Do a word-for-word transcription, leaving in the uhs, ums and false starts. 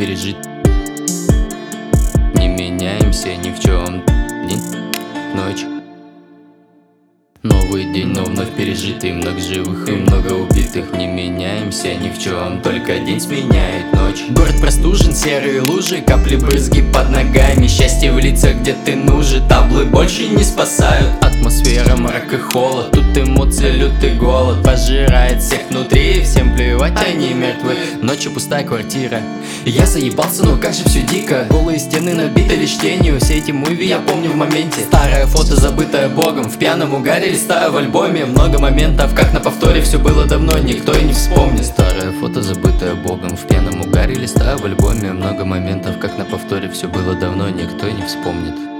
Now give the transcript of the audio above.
пережить. Не меняемся ни в чем. День, ночь. Новый день, но вновь пережитый. Много живых и много убитых. Не меняемся ни в чем, только день сменяет ночь. Город простужен, серые лужи, капли брызги под ногами. Счастье в лицах, где ты нужен. Таблы больше не спасают. Атмосфера, мрак и холод. Тут эмоции, лютый голод пожирает всех внутри. Всем плевать, они мертвы. Ночью пустая квартира. Я заебался, но как же все дико. Голые стены набиты лишь тенью. Все эти муви я помню в моменте. Старое фото, забытое богом. В пьяном угаре листаю в альбоме. Много моментов, как на повторе. Все было давно, никто и не вспомнит. Старое фото, забытое богом. В пьяном угаре листаю в альбоме. Много моментов, как на повторе. Все было давно, никто и не вспомнит.